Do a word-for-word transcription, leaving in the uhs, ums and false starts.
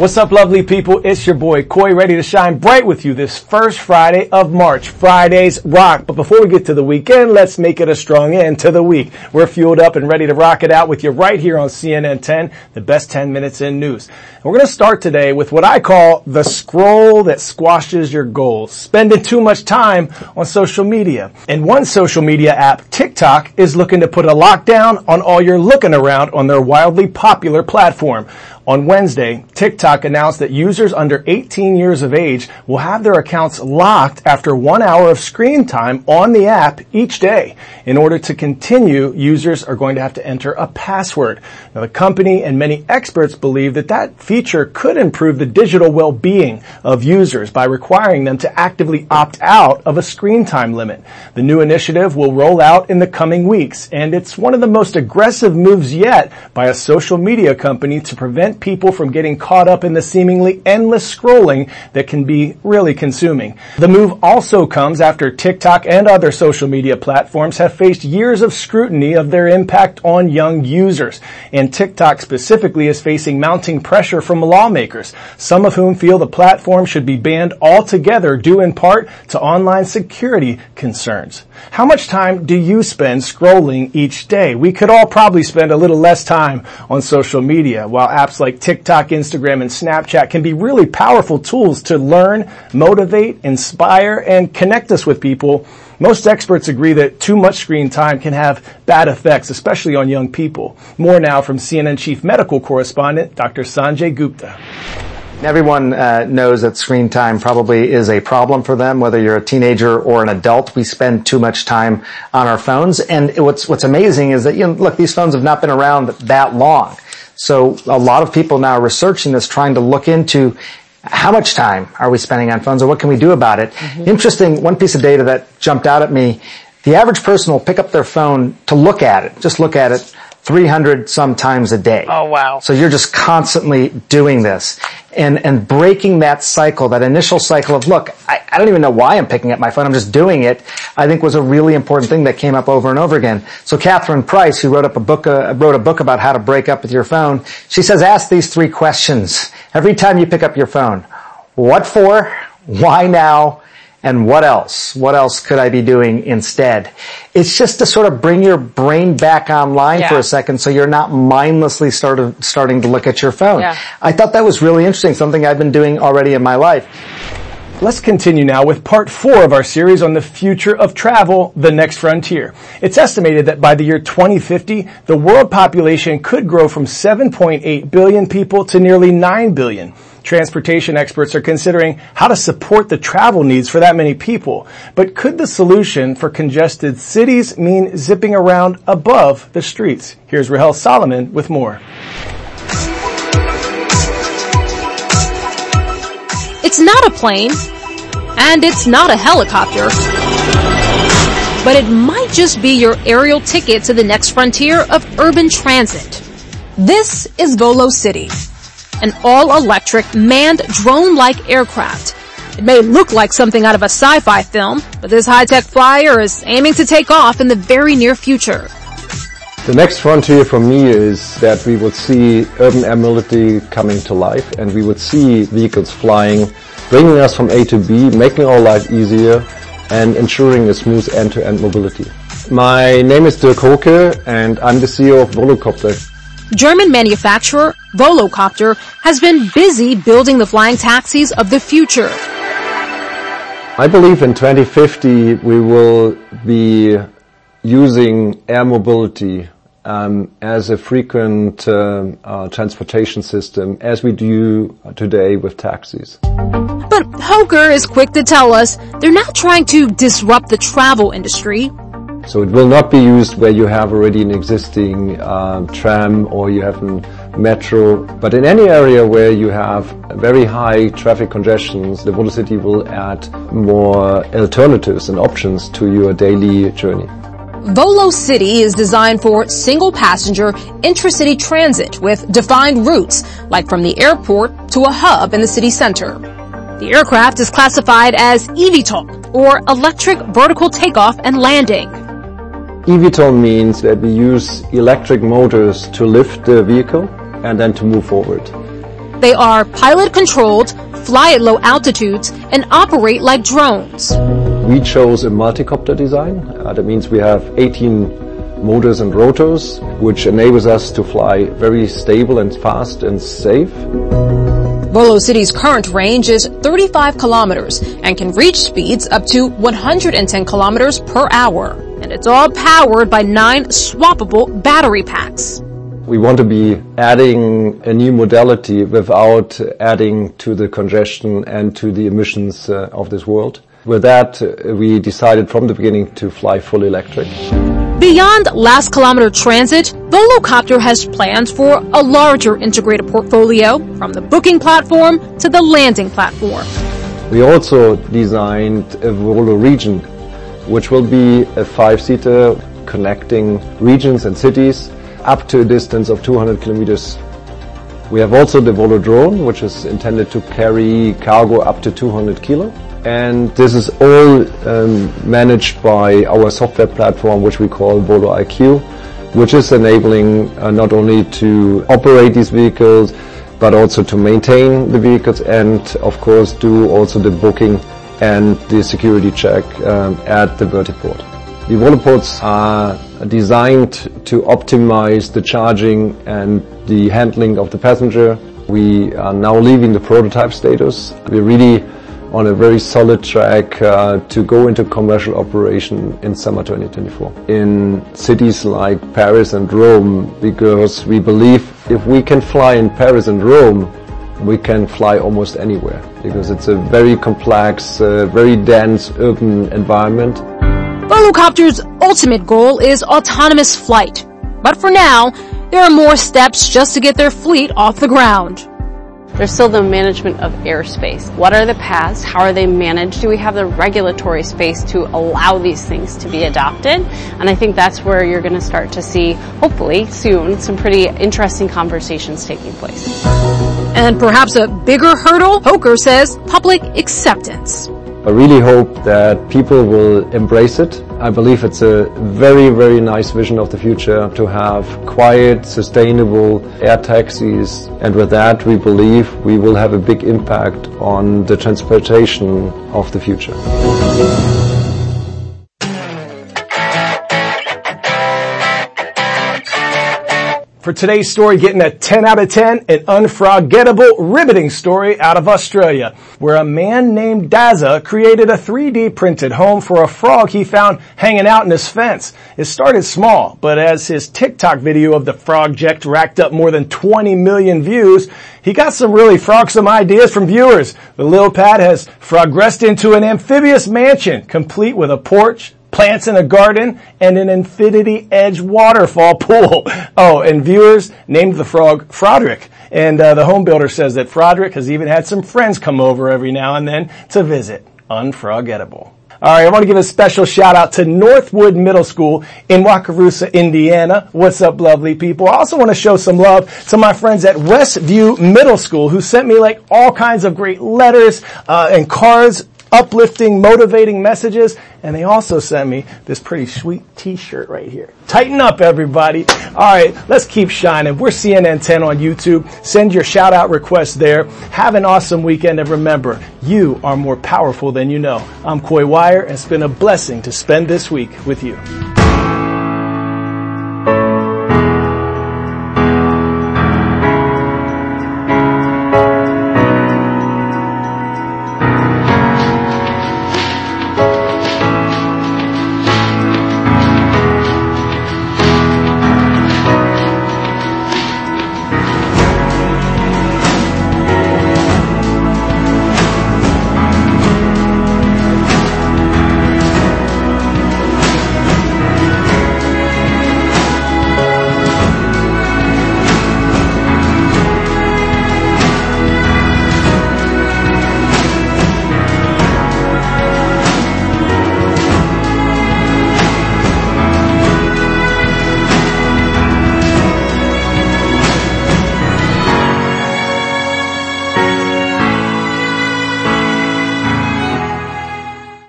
What's up, lovely people? It's your boy, Coy, ready to shine bright with you this first Friday of March. Fridays rock. But before we get to the weekend, let's make it a strong end to the week. We're fueled up and ready to rock it out with you right here on C N N ten, the best ten minutes in news. And we're going to start today with what I call the scroll that squashes your goals. Spending too much time on social media. And one social media app, TikTok, is looking to put a lockdown on all your looking around on their wildly popular platform. On Wednesday, TikTok announced that users under eighteen years of age will have their accounts locked after one hour of screen time on the app each day. In order to continue, users are going to have to enter a password. Now, the company and many experts believe that that feature could improve the digital well-being of users by requiring them to actively opt out of a screen time limit. The new initiative will roll out in the coming weeks, and it's one of the most aggressive moves yet by a social media company to prevent people from getting caught up in the seemingly endless scrolling that can be really consuming. The move also comes after TikTok and other social media platforms have faced years of scrutiny of their impact on young users. And TikTok specifically is facing mounting pressure from lawmakers, some of whom feel the platform should be banned altogether due in part to online security concerns. How much time do you spend scrolling each day? We could all probably spend a little less time on social media, while apps like TikTok, Instagram, and Snapchat can be really powerful tools to learn, motivate, inspire, and connect us with people. Most experts agree that too much screen time can have bad effects, especially on young people. More now from C N N Chief Medical Correspondent, Doctor Sanjay Gupta. Everyone uh, knows that screen time probably is a problem for them, whether you're a teenager or an adult. We spend too much time on our phones. And what's what's amazing is that, you know, look, these phones have not been around that long. So a lot of people now are researching this, trying to look into how much time are we spending on phones, or what can we do about it? Mm-hmm. Interesting, one piece of data that jumped out at me, the average person will pick up their phone to look at it, just look at it, three hundred some times a day. Oh, wow. So you're just constantly doing this. And, and breaking that cycle, that initial cycle of, look, I, I don't even know why I'm picking up my phone, I'm just doing it, I think was a really important thing that came up over and over again. So Catherine Price, who wrote up a book, uh, wrote a book about how to break up with your phone, she says, ask these three questions every time you pick up your phone. What for? Why now? And what else? What else could I be doing instead? It's just to sort of bring your brain back online yeah. for a second so you're not mindlessly start of, starting to look at your phone. Yeah. I thought that was really interesting, something I've been doing already in my life. Let's continue now with part four of our series on the future of travel, the next frontier. It's estimated that by the year twenty fifty, the world population could grow from seven point eight billion people to nearly nine billion. Transportation experts are considering how to support the travel needs for that many people. But could the solution for congested cities mean zipping around above the streets? Here's Rahel Solomon with more. It's not a plane, and it's not a helicopter, but it might just be your aerial ticket to the next frontier of urban transit. This is Volo City, an all-electric, manned drone-like aircraft. It may look like something out of a sci-fi film, but this high-tech flyer is aiming to take off in the very near future. The next frontier for me is that we would see urban air mobility coming to life, and we would see vehicles flying, bringing us from A to B, making our life easier, and ensuring a smooth end-to-end mobility. My name is Dirk Hoke, and I'm the C E O of Volocopter. German manufacturer Volocopter has been busy building the flying taxis of the future. I believe in twenty fifty we will be using air mobility um, as a frequent uh, uh, transportation system, as we do today with taxis. But Hoker is quick to tell us they're not trying to disrupt the travel industry. So it will not be used where you have already an existing uh, tram or you have a metro, but in any area where you have very high traffic congestions, the Volocity will add more alternatives and options to your daily journey. Volo City is designed for single-passenger intracity transit with defined routes, like from the airport to a hub in the city center. The aircraft is classified as eVTOL, or electric vertical takeoff and landing. eVTOL means that we use electric motors to lift the vehicle and then to move forward. They are pilot-controlled, fly at low altitudes, and operate like drones. We chose a multi-copter design. Uh, that means we have eighteen motors and rotors, which enables us to fly very stable and fast and safe. VoloCity's current range is thirty-five kilometers and can reach speeds up to one hundred ten kilometers per hour. And it's all powered by nine swappable battery packs. We want to be adding a new modality without adding to the congestion and to the emissions uh, of this world. With that, uh, we decided from the beginning to fly fully electric. Beyond last kilometer transit, Volocopter has plans for a larger integrated portfolio, from the booking platform to the landing platform. We also designed a Volo Region, which will be a five-seater connecting regions and cities up to a distance of two hundred kilometers. We have also the Volo Drone, which is intended to carry cargo up to two hundred kilo. And this is all um, managed by our software platform, which we call Volo I Q, which is enabling uh, not only to operate these vehicles, but also to maintain the vehicles and, of course, do also the booking and the security check um, at the vertiport. The Voloports are designed to optimize the charging and the handling of the passenger. We are now leaving the prototype status. We're really on a very solid track uh, to go into commercial operation in summer twenty twenty-four. In cities like Paris and Rome, because we believe if we can fly in Paris and Rome, we can fly almost anywhere, because it's a very complex, uh, very dense urban environment. Volocopter's ultimate goal is autonomous flight. But for now, there are more steps just to get their fleet off the ground. There's still the management of airspace. What are the paths? How are they managed? Do we have the regulatory space to allow these things to be adopted? And I think that's where you're going to start to see, hopefully soon, some pretty interesting conversations taking place. And perhaps a bigger hurdle, Hoker says, public acceptance. I really hope that people will embrace it. I believe it's a very, very nice vision of the future to have quiet, sustainable air taxis. And with that, we believe we will have a big impact on the transportation of the future. For today's story, getting a ten out of ten, an unforgettable, riveting story out of Australia, where a man named Daza created a three D printed home for a frog he found hanging out in his fence. It started small, but as his TikTok video of the frog-ject racked up more than twenty million views, he got some really frogsome ideas from viewers. The Lil Pad has progressed into an amphibious mansion, complete with a porch, plants in a garden, and an infinity edge waterfall pool. Oh, and viewers named the frog Froderick. And uh, the home builder says that Froderick has even had some friends come over every now and then to visit. Unforgettable. All right, I want to give a special shout out to Northwood Middle School in Wakarusa, Indiana. What's up, lovely people? I also want to show some love to my friends at Westview Middle School, who sent me like all kinds of great letters uh, and cards, uplifting, motivating messages, and they also sent me this pretty sweet t-shirt right here. Tighten up, everybody. All right, let's keep shining. We're C N N ten on YouTube. Send your shout-out requests there. Have an awesome weekend, and remember, you are more powerful than you know. I'm Coy Wire, and it's been a blessing to spend this week with you.